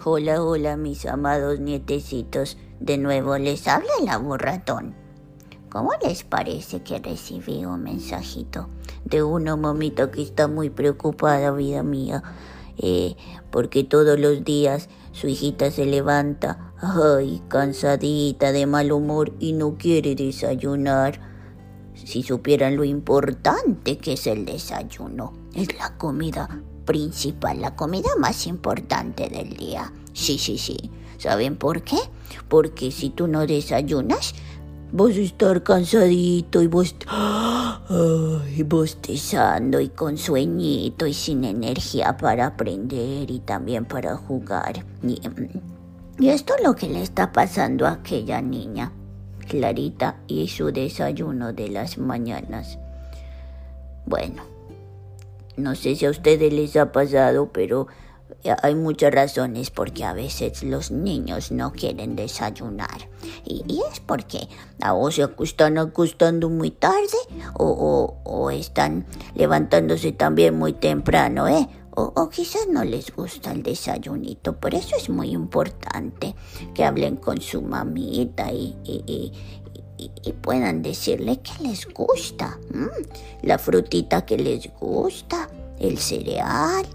Hola, hola, mis amados nietecitos. De nuevo les habla el aburratón. ¿Cómo les parece que recibí un mensajito de una mamita que está muy preocupada, vida mía? Porque todos los días su hijita se levanta, cansadita, de mal humor y no quiere desayunar. Si supieran lo importante que es el desayuno, es la comida principal, la comida más importante del día. Sí. ¿Saben por qué? Porque si tú no desayunas, vas a estar cansadito y bostezando y con sueñito y sin energía para aprender y también para jugar. Y esto es lo que le está pasando a aquella niña, Clarita, y su desayuno de las mañanas. Bueno, no sé si a ustedes les ha pasado, pero hay muchas razones porque a veces los niños no quieren desayunar. Y es porque o se están acostando muy tarde o están levantándose también muy temprano, O quizás no les gusta el desayunito. Por eso es muy importante que hablen con su mamita y puedan decirle que les gusta. La frutita que les gusta, el cereal,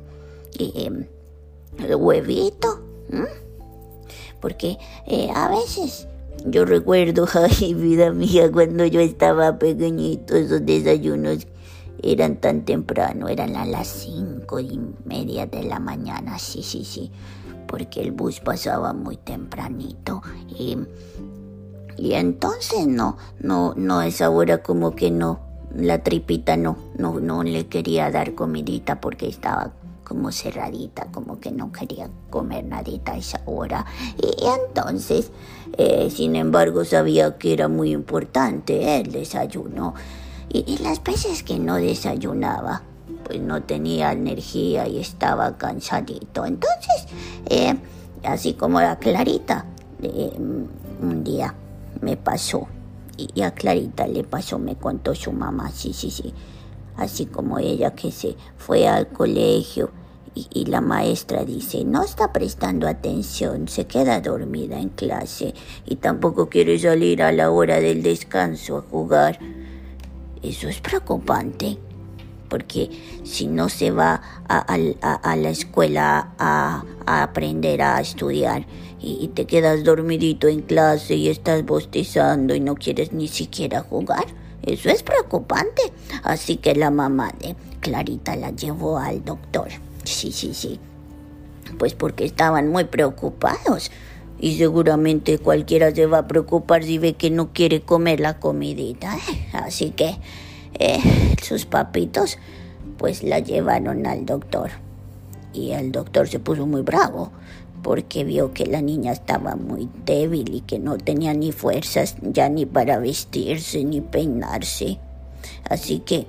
el huevito. Porque a veces yo recuerdo, vida mía, cuando yo estaba pequeñito, esos desayunos eran tan temprano, eran a las 5:30 de la mañana, sí, porque el bus pasaba muy tempranito y entonces no, esa hora como que no, la tripita no le quería dar comidita porque estaba como cerradita, como que no quería comer nadita a esa hora. Y entonces, sin embargo, sabía que era muy importante el desayuno. Y las veces que no desayunaba, pues no tenía energía y estaba cansadito. Entonces, así como a Clarita, un día me pasó. Y a Clarita le pasó, me contó su mamá, sí. Así como ella que se fue al colegio y la maestra dice, no está prestando atención, se queda dormida en clase y tampoco quiere salir a la hora del descanso a jugar. Eso es preocupante, porque si no se va a la escuela a aprender a estudiar y te quedas dormidito en clase y estás bostezando y no quieres ni siquiera jugar, eso es preocupante. Así que la mamá de Clarita la llevó al doctor. Sí. Pues porque estaban muy preocupados. Y seguramente cualquiera se va a preocupar si ve que no quiere comer la comidita. Así que sus papitos pues la llevaron al doctor. Y el doctor se puso muy bravo porque vio que la niña estaba muy débil y que no tenía ni fuerzas ya ni para vestirse ni peinarse. Así que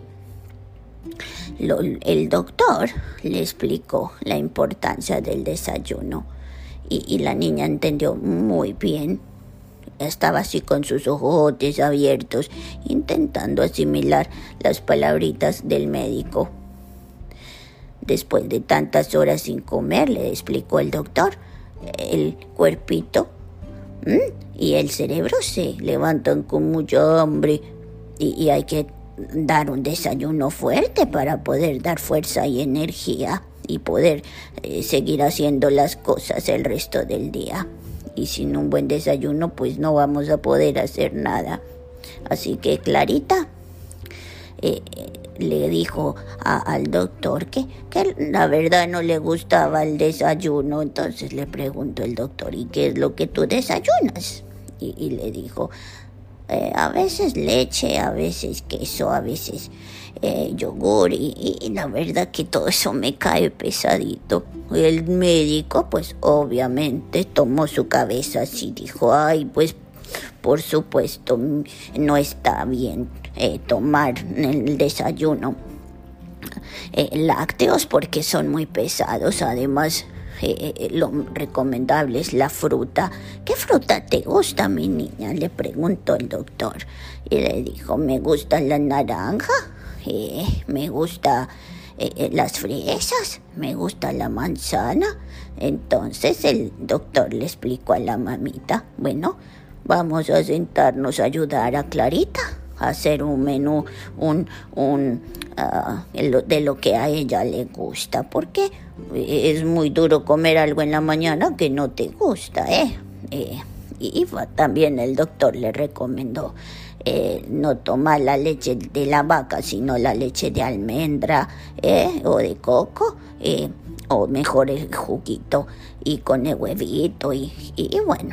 el doctor le explicó la importancia del desayuno y la niña entendió muy bien. Estaba así con sus ojotes abiertos, intentando asimilar las palabritas del médico. Después de tantas horas sin comer, le explicó el doctor, el cuerpito y el cerebro se levantan con mucha hambre y hay que dar un desayuno fuerte para poder dar fuerza y energía y poder seguir haciendo las cosas el resto del día. Y sin un buen desayuno pues no vamos a poder hacer nada. Así que Clarita le dijo al doctor que la verdad no le gustaba el desayuno. Entonces le preguntó el doctor, ¿y qué es lo que tú desayunas? Y le dijo, a veces leche, a veces queso, a veces yogur y la verdad que todo eso me cae pesadito. El médico pues obviamente tomó su cabeza así, dijo, pues por supuesto no está bien tomar el desayuno lácteos porque son muy pesados. Además lo recomendable es la fruta. ¿Qué fruta te gusta, mi niña?, le preguntó el doctor. Y le dijo, me gusta la naranja, me gusta las fresas, me gusta la manzana. Entonces el doctor le explicó a la mamita, bueno, vamos a sentarnos a ayudar a Clarita a hacer un menú, de lo que a ella le gusta, porque es muy duro comer algo en la mañana que no te gusta, y también el doctor le recomendó no tomar la leche de la vaca, sino la leche de almendra o de coco, o mejor el juguito y con el huevito y bueno.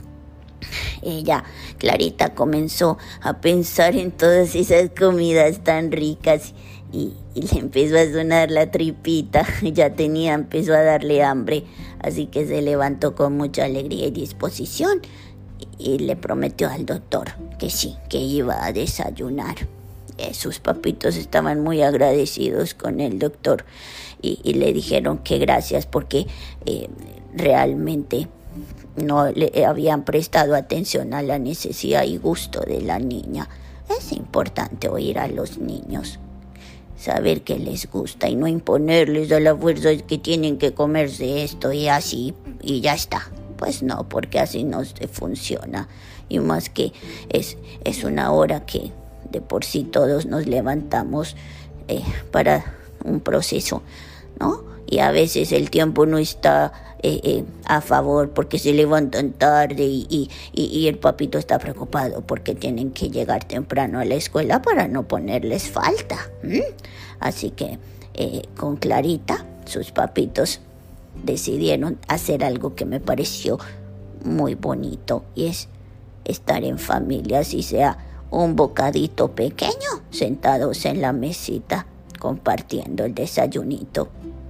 Ella, Clarita, comenzó a pensar en todas esas comidas tan ricas y le empezó a sonar la tripita. Empezó a darle hambre, así que se levantó con mucha alegría y disposición y le prometió al doctor que sí, que iba a desayunar. Sus papitos estaban muy agradecidos con el doctor y le dijeron que gracias porque realmente no le habían prestado atención a la necesidad y gusto de la niña. Es importante oír a los niños, saber qué les gusta y no imponerles a la fuerza que tienen que comerse esto y así y ya está. Pues no, porque así no funciona. Y más que es una hora que de por sí todos nos levantamos para un proceso, ¿no? Y a veces el tiempo no está a favor porque se levantan tarde y el papito está preocupado porque tienen que llegar temprano a la escuela para no ponerles falta. Así que con Clarita, sus papitos decidieron hacer algo que me pareció muy bonito y es estar en familia, así sea un bocadito pequeño, sentados en la mesita compartiendo el desayunito.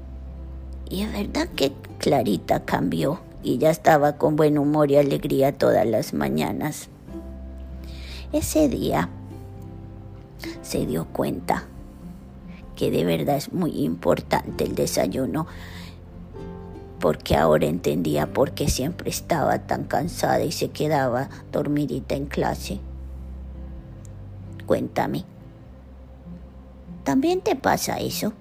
Y es verdad que Clarita cambió y ya estaba con buen humor y alegría todas las mañanas. Ese día se dio cuenta que de verdad es muy importante el desayuno, porque ahora entendía por qué siempre estaba tan cansada y se quedaba dormidita en clase. Cuéntame, ¿también te pasa eso?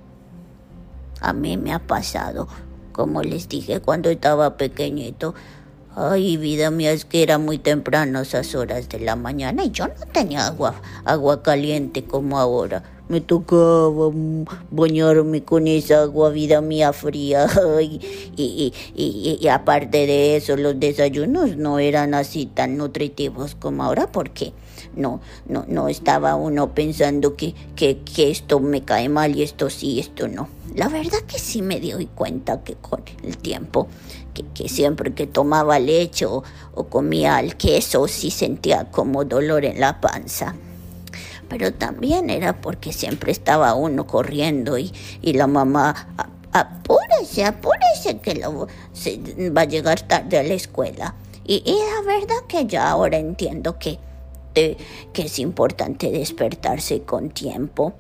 A mí me ha pasado, como les dije cuando estaba pequeñito. Ay, vida mía, es que era muy temprano a esas horas de la mañana y yo no tenía agua caliente como ahora. Me tocaba bañarme con esa agua, vida mía, fría. Ay, y aparte de eso, los desayunos no eran así tan nutritivos como ahora porque no estaba uno pensando que esto me cae mal y esto sí, esto no. La verdad que sí me doy cuenta que con el tiempo, que siempre que tomaba leche o comía el queso, sí sentía como dolor en la panza. Pero también era porque siempre estaba uno corriendo y la mamá, apúrese, que va a llegar tarde a la escuela. Y la verdad que ya ahora entiendo que es importante despertarse con tiempo.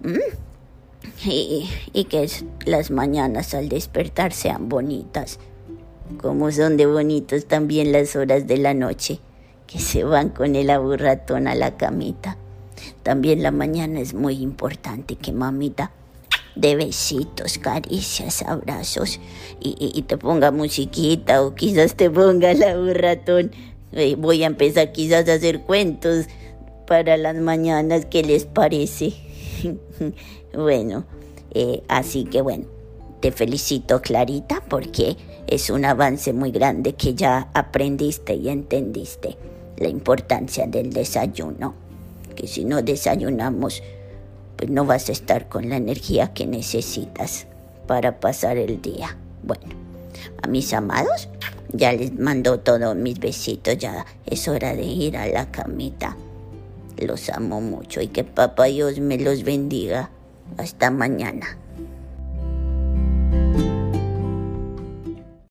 Y que las mañanas al despertar sean bonitas, como son de bonitos también las horas de la noche, que se van con el aburratón a la camita. También la mañana es muy importante que mamita dé besitos, caricias, abrazos y te ponga musiquita o quizás te ponga el aburratón. Voy a empezar quizás a hacer cuentos para las mañanas, ¿qué les parece? Bueno, así que bueno, te felicito, Clarita, porque es un avance muy grande que ya aprendiste y entendiste la importancia del desayuno, que si no desayunamos, pues no vas a estar con la energía que necesitas para pasar el día. Bueno, a mis amados, ya les mando todos mis besitos, ya es hora de ir a la camita. Los amo mucho y que Papá Dios me los bendiga. Hasta mañana.